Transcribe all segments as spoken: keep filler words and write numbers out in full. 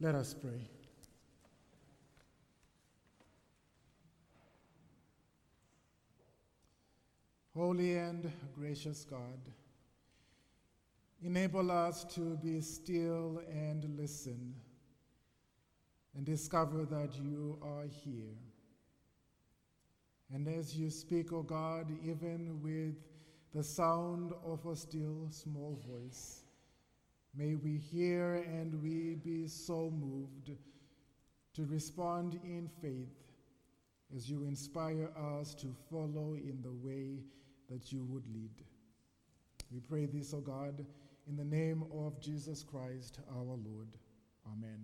Let us pray. Holy and gracious God, enable us to be still and listen and discover that you are here. And as you speak, O God, even with the sound of a still small voice, may we hear and we be so moved to respond in faith as you inspire us to follow in the way that you would lead. We pray this, O God, in the name of Jesus Christ, our Lord. Amen.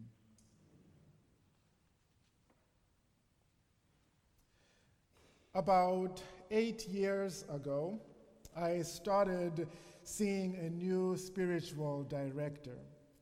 About eight years ago, I started seeing a new spiritual director.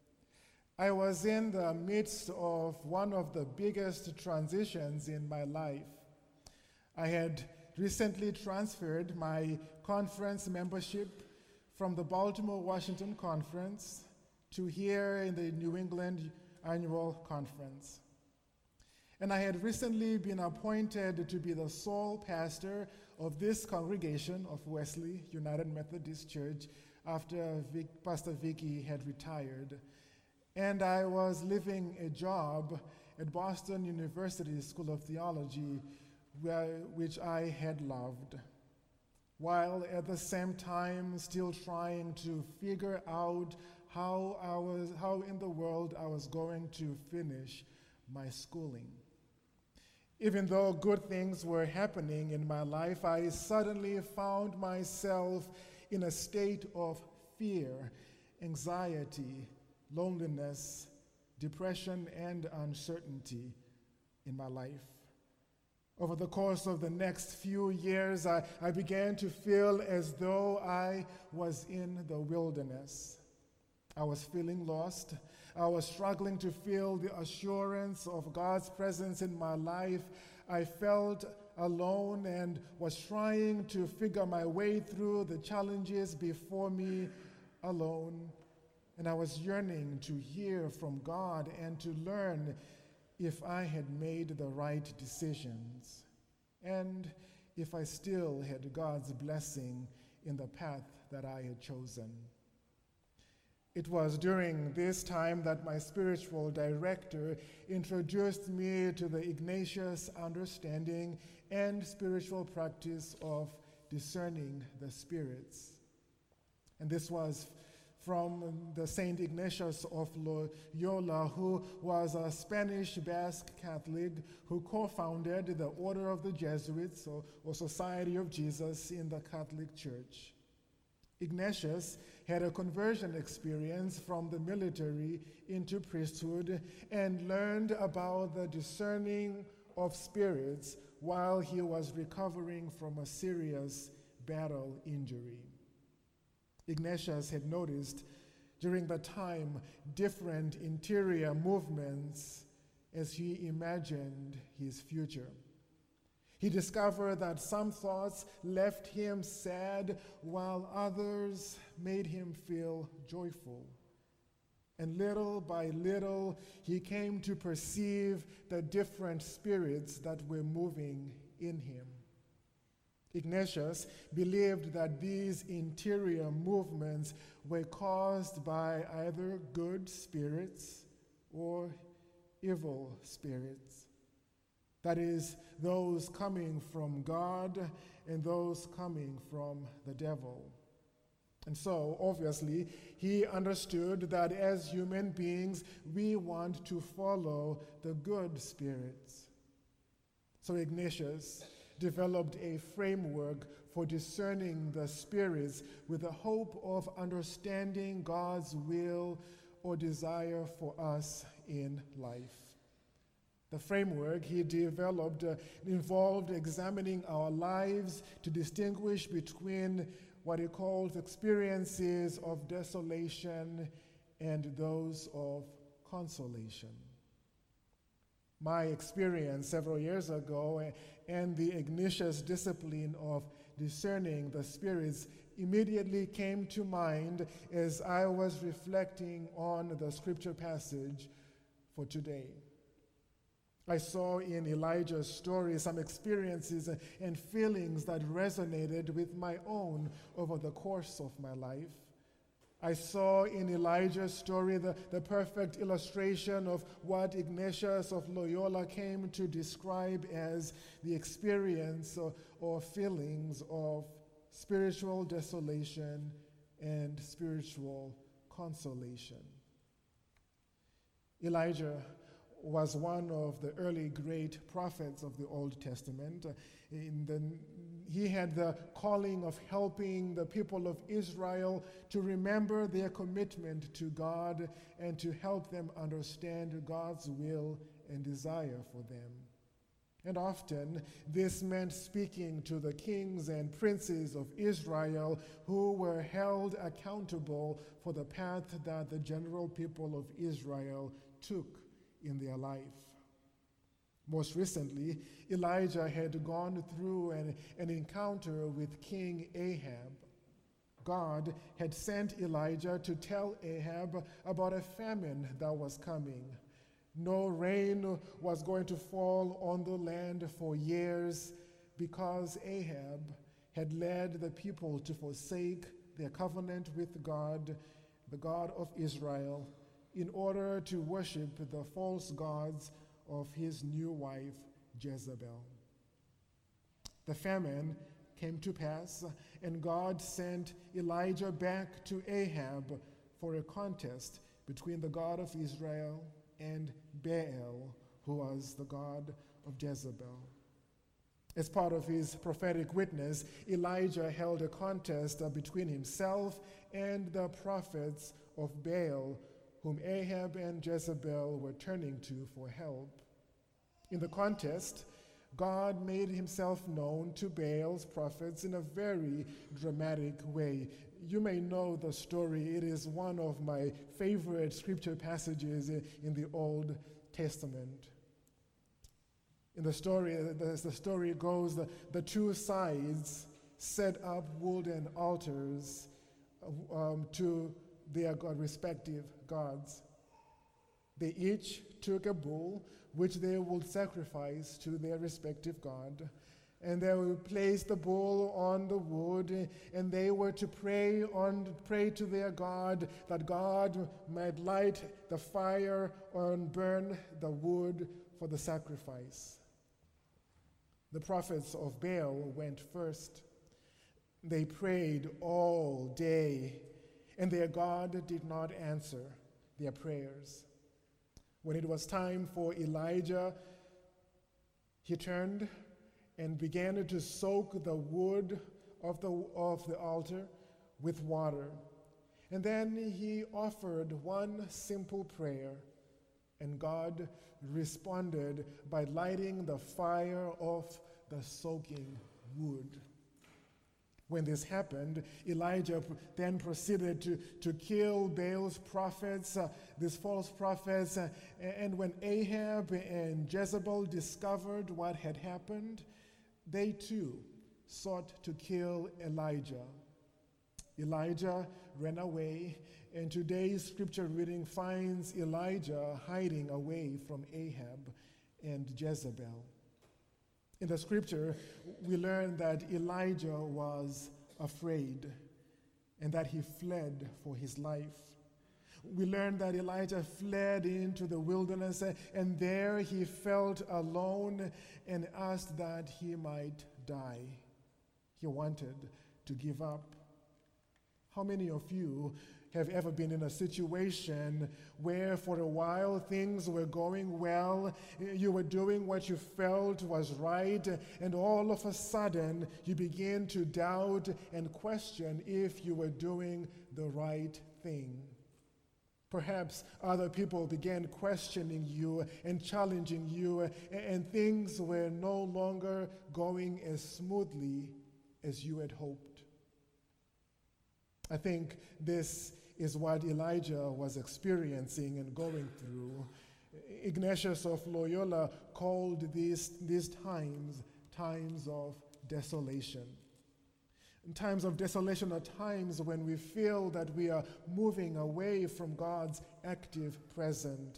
I was in the midst of one of the biggest transitions in my life. I had recently transferred my conference membership from the Baltimore-Washington Conference to here in the New England Annual Conference. And I had recently been appointed to be the sole pastor of this congregation of Wesley United Methodist Church after Vic, Pastor Vicky had retired. And I was leaving a job at Boston University School of Theology, where, which I had loved, while at the same time still trying to figure out how I was, how in the world I was going to finish my schooling. Even though good things were happening in my life, I suddenly found myself in a state of fear, anxiety, loneliness, depression, and uncertainty in my life. Over the course of the next few years, I, I began to feel as though I was in the wilderness. I was feeling lost. I was struggling to feel the assurance of God's presence in my life. I felt alone and was trying to figure my way through the challenges before me alone. And I was yearning to hear from God and to learn if I had made the right decisions and if I still had God's blessing in the path that I had chosen. It was during this time that my spiritual director introduced me to the Ignatius understanding and spiritual practice of discerning the spirits. And this was from the Saint Ignatius of Loyola, who was a Spanish Basque Catholic who co-founded the Order of the Jesuits, or, or Society of Jesus, in the Catholic Church. Ignatius had a conversion experience from the military into priesthood and learned about the discerning of spirits while he was recovering from a serious battle injury. Ignatius had noticed during the time different interior movements as he imagined his future. He discovered that some thoughts left him sad while others made him feel joyful. And little by little, he came to perceive the different spirits that were moving in him. Ignatius believed that these interior movements were caused by either good spirits or evil spirits. That is, those coming from God and those coming from the devil. And so, obviously, he understood that as human beings, we want to follow the good spirits. So Ignatius developed a framework for discerning the spirits with the hope of understanding God's will or desire for us in life. The framework he developed uh, involved examining our lives to distinguish between what he calls experiences of desolation and those of consolation. My experience several years ago and the Ignatius discipline of discerning the spirits immediately came to mind as I was reflecting on the scripture passage for today. I saw in Elijah's story some experiences and feelings that resonated with my own over the course of my life. I saw in Elijah's story the, the perfect illustration of what Ignatius of Loyola came to describe as the experience or, or feelings of spiritual desolation and spiritual consolation. Elijah was one of the early great prophets of the Old Testament. In the, he had the calling of helping the people of Israel to remember their commitment to God and to help them understand God's will and desire for them. And often, this meant speaking to the kings and princes of Israel who were held accountable for the path that the general people of Israel took in their life. Most recently, Elijah had gone through an, an encounter with King Ahab. God had sent Elijah to tell Ahab about a famine that was coming. No rain was going to fall on the land for years because Ahab had led the people to forsake their covenant with God, the God of Israel, in order to worship the false gods of his new wife, Jezebel. The famine came to pass, and God sent Elijah back to Ahab for a contest between the God of Israel and Baal, who was the god of Jezebel. As part of his prophetic witness, Elijah held a contest between himself and the prophets of Baal, whom Ahab and Jezebel were turning to for help. In the contest, God made himself known to Baal's prophets in a very dramatic way. You may know the story. It is one of my favorite scripture passages in the Old Testament. In the story, as the story goes, the, the two sides set up wooden altars um, to their respective gods. They each took a bull, which they would sacrifice to their respective god, and they would place the bull on the wood, and they were to pray on pray to their god that God might light the fire and burn the wood for the sacrifice. The prophets of Baal went first. They prayed all day, and their God did not answer their prayers. When it was time for Elijah, he turned and began to soak the wood of the, of the altar with water. And then he offered one simple prayer, and God responded by lighting the fire of the soaking wood. When this happened, Elijah then proceeded to, to kill Baal's prophets, uh, these false prophets, uh, and when Ahab and Jezebel discovered what had happened, they too sought to kill Elijah. Elijah ran away, and today's scripture reading finds Elijah hiding away from Ahab and Jezebel. In the scripture, we learn that Elijah was afraid and that he fled for his life. We learn that Elijah fled into the wilderness, and there he felt alone and asked that he might die. He wanted to give up. How many of you have ever been in a situation where for a while things were going well, you were doing what you felt was right, and all of a sudden you begin to doubt and question if you were doing the right thing? Perhaps other people began questioning you and challenging you, and things were no longer going as smoothly as you had hoped. I think this is what Elijah was experiencing and going through. Ignatius of Loyola called these, these times times of desolation. And times of desolation are times when we feel that we are moving away from God's active presence.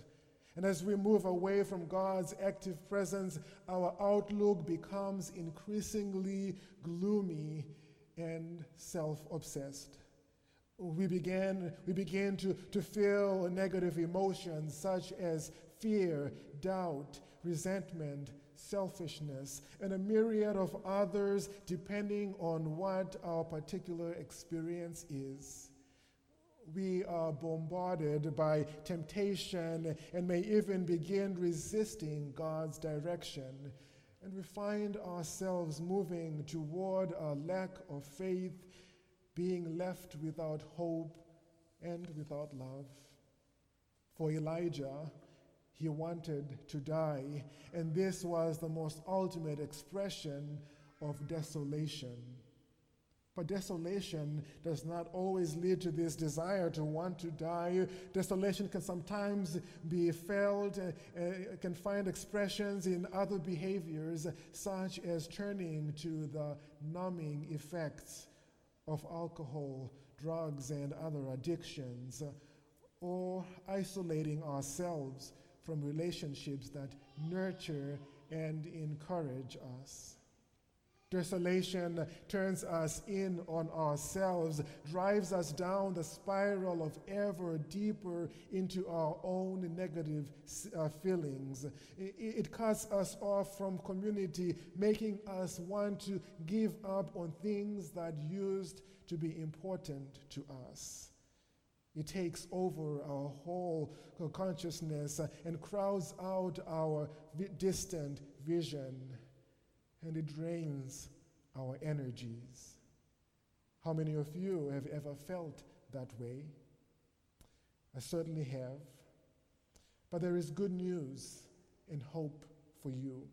And as we move away from God's active presence, our outlook becomes increasingly gloomy and self-obsessed. We began, we begin to, to feel negative emotions such as fear, doubt, resentment, selfishness, and a myriad of others depending on what our particular experience is. We are bombarded by temptation and may even begin resisting God's direction. And we find ourselves moving toward a lack of faith, being left without hope and without love. For Elijah, he wanted to die, and this was the most ultimate expression of desolation. But desolation does not always lead to this desire to want to die. Desolation can sometimes be felt, uh, uh, can find expressions in other behaviors, such as turning to the numbing effects of alcohol, drugs, and other addictions, or isolating ourselves from relationships that nurture and encourage us. Desolation turns us in on ourselves, drives us down the spiral of ever deeper into our own negative uh, feelings. It, it cuts us off from community, making us want to give up on things that used to be important to us. It takes over our whole consciousness and crowds out our vi- distant vision. And it drains our energies. How many of you have ever felt that way? I certainly have. But there is good news and hope for you.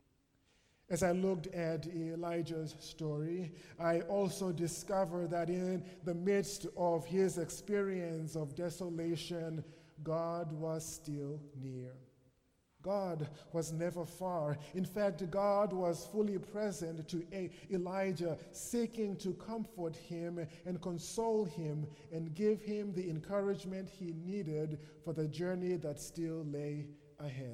As I looked at Elijah's story, I also discovered that in the midst of his experience of desolation, God was still near. God was never far. In fact, God was fully present to Elijah, seeking to comfort him and console him and give him the encouragement he needed for the journey that still lay ahead.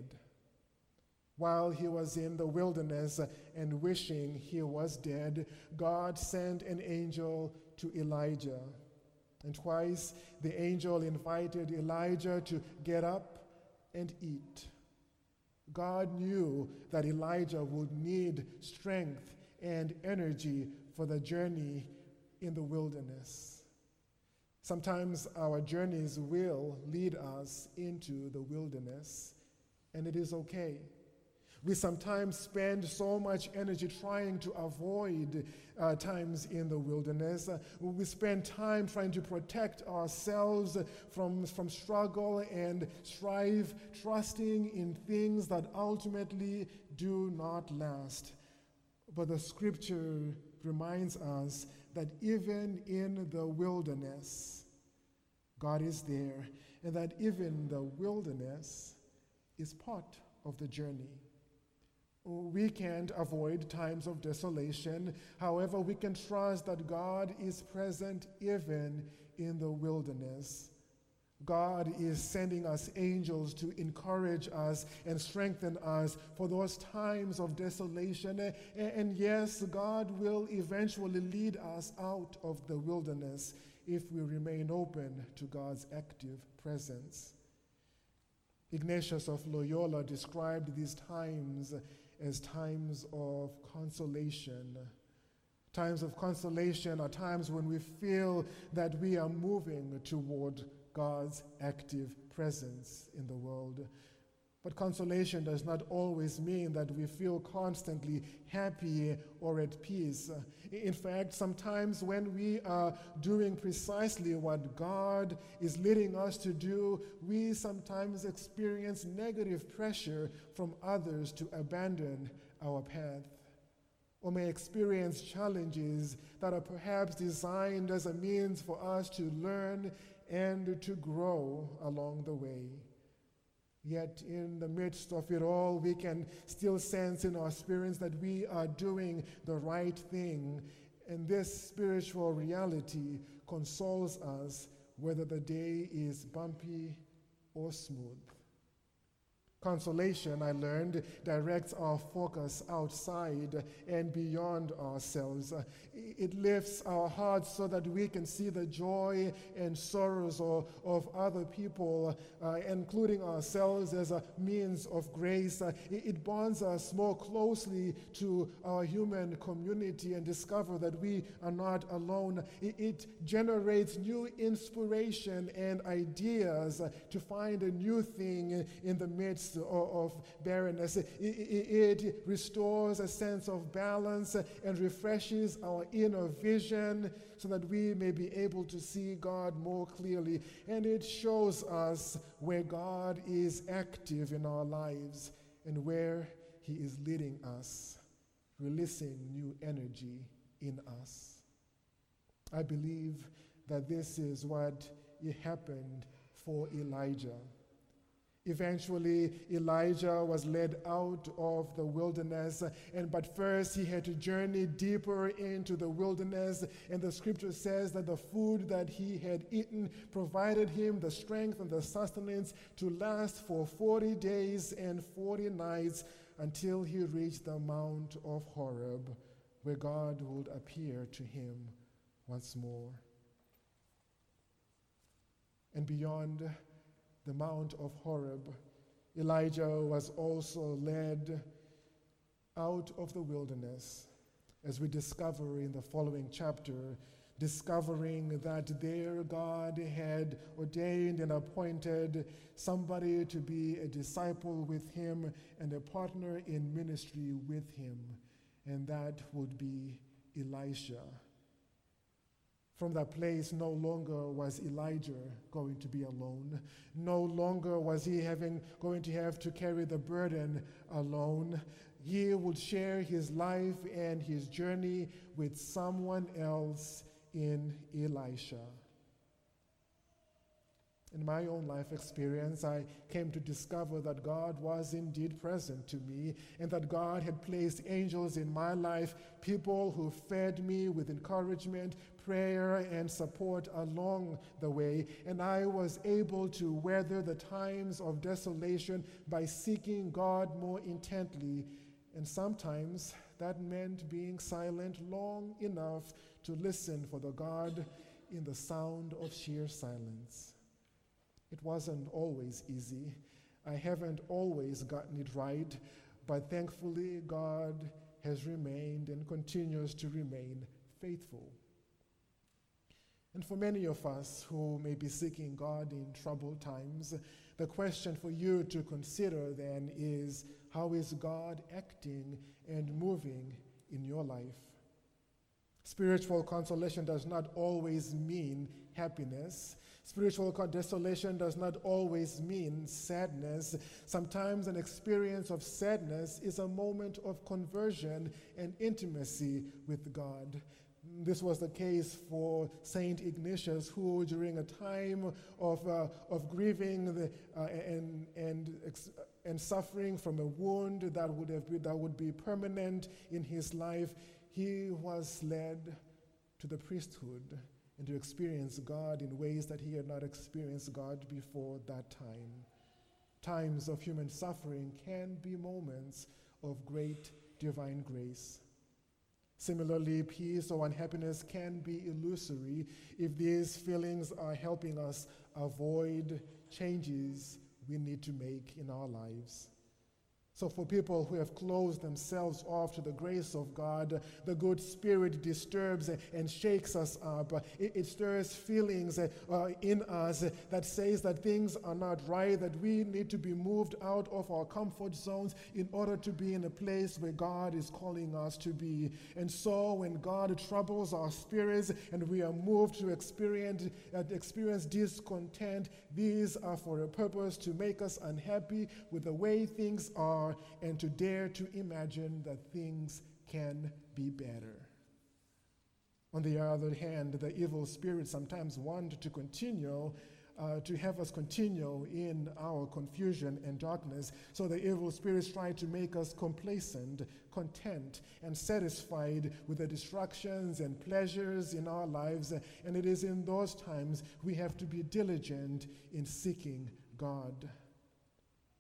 While he was in the wilderness and wishing he was dead, God sent an angel to Elijah. And twice the angel invited Elijah to get up and eat. God knew that Elijah would need strength and energy for the journey in the wilderness. Sometimes our journeys will lead us into the wilderness, and it is okay. We sometimes spend so much energy trying to avoid uh, times in the wilderness. Uh, we spend time trying to protect ourselves from, from struggle and strive, trusting in things that ultimately do not last. But the scripture reminds us that even in the wilderness, God is there, and that even the wilderness is part of the journey. We can't avoid times of desolation. However, we can trust that God is present even in the wilderness. God is sending us angels to encourage us and strengthen us for those times of desolation. And yes, God will eventually lead us out of the wilderness if we remain open to God's active presence. Ignatius of Loyola described these times as times of consolation. Times of consolation are times when we feel that we are moving toward God's active presence in the world. But consolation does not always mean that we feel constantly happy or at peace. In fact, sometimes when we are doing precisely what God is leading us to do, we sometimes experience negative pressure from others to abandon our path, or may experience challenges that are perhaps designed as a means for us to learn and to grow along the way. Yet in the midst of it all, we can still sense in our spirits that we are doing the right thing. And this spiritual reality consoles us whether the day is bumpy or smooth. Consolation, I learned, directs our focus outside and beyond ourselves. Uh, It lifts our hearts so that we can see the joy and sorrows of, of other people, uh, including ourselves, as a means of grace. Uh, it, it bonds us more closely to our human community and discover that we are not alone. It, it generates new inspiration and ideas uh, to find a new thing in the midst of, of barrenness. It, it, it restores a sense of balance and refreshes our inner vision so that we may be able to see God more clearly. And it shows us where God is active in our lives and where He is leading us, releasing new energy in us. I believe that this is what happened for Elijah. Eventually, Elijah was led out of the wilderness, and but first he had to journey deeper into the wilderness, and the scripture says that the food that he had eaten provided him the strength and the sustenance to last for forty days and forty nights until he reached the Mount of Horeb, where God would appear to him once more. And beyond the Mount of Horeb, Elijah was also led out of the wilderness, as we discover in the following chapter, discovering that there God had ordained and appointed somebody to be a disciple with him and a partner in ministry with him, and that would be Elisha. From that place, no longer was Elijah going to be alone. No longer was he having going to have to carry the burden alone. He would share his life and his journey with someone else in Elisha. In my own life experience, I came to discover that God was indeed present to me, and that God had placed angels in my life, people who fed me with encouragement, prayer, and support along the way. And I was able to weather the times of desolation by seeking God more intently. And sometimes that meant being silent long enough to listen for the God in the sound of sheer silence. It wasn't always easy. I haven't always gotten it right, but thankfully God has remained and continues to remain faithful. And for many of us who may be seeking God in troubled times, the question for you to consider then is, how is God acting and moving in your life? Spiritual consolation does not always mean happiness. Spiritual desolation does not always mean sadness. Sometimes an experience of sadness is a moment of conversion and intimacy with God. This was the case for Saint Ignatius, who during a time of, uh, of grieving the, uh, and, and, and suffering from a wound that would, have been, that would be permanent in his life, he was led to the priesthood and to experience God in ways that he had not experienced God before that time. Times of human suffering can be moments of great divine grace. Similarly, peace or unhappiness can be illusory if these feelings are helping us avoid changes we need to make in our lives. So for people who have closed themselves off to the grace of God, the good spirit disturbs and shakes us up. It, it stirs feelings uh, in us that says that things are not right, that we need to be moved out of our comfort zones in order to be in a place where God is calling us to be. And so when God troubles our spirits and we are moved to experience, uh, experience discontent, these are for a purpose to make us unhappy with the way things are, and to dare to imagine that things can be better. On the other hand, the evil spirits sometimes want to continue, uh, to have us continue in our confusion and darkness. So the evil spirits try to make us complacent, content, and satisfied with the distractions and pleasures in our lives. And it is in those times we have to be diligent in seeking God.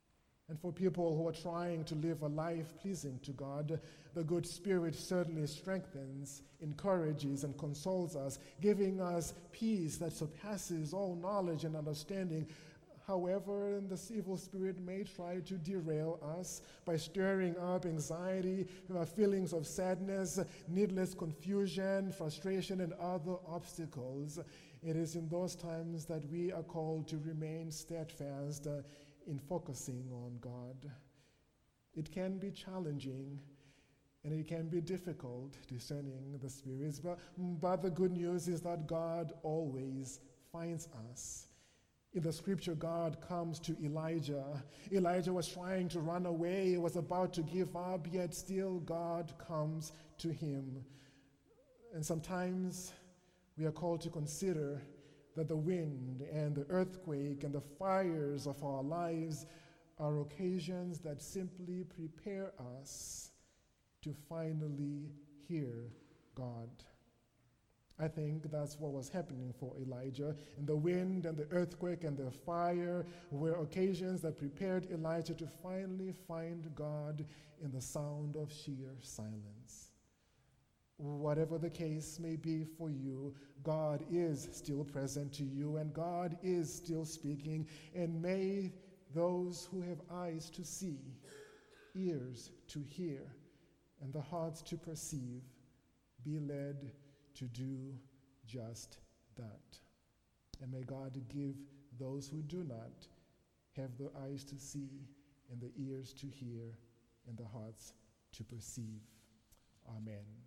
And for people who are trying to live a life pleasing to God, the good Spirit certainly strengthens, encourages, and consoles us, giving us peace that surpasses all knowledge and understanding. However, this evil spirit may try to derail us by stirring up anxiety, uh, feelings of sadness, needless confusion, frustration, and other obstacles. It is in those times that we are called to remain steadfast uh, in focusing on God. It can be challenging and it can be difficult discerning the spirits, but, but the good news is that God always finds us. In the scripture, God comes to Elijah. Elijah was trying to run away, he was about to give up, yet still God comes to him. And sometimes we are called to consider that the wind and the earthquake and the fires of our lives are occasions that simply prepare us to finally hear God. I think that's what was happening for Elijah. And the wind and the earthquake and the fire were occasions that prepared Elijah to finally find God in the sound of sheer silence. Whatever the case may be for you, God is still present to you, and God is still speaking. And may those who have eyes to see, ears to hear, and the hearts to perceive be led to do just that. And may God give those who do not have the eyes to see, and the ears to hear, and the hearts to perceive. Amen.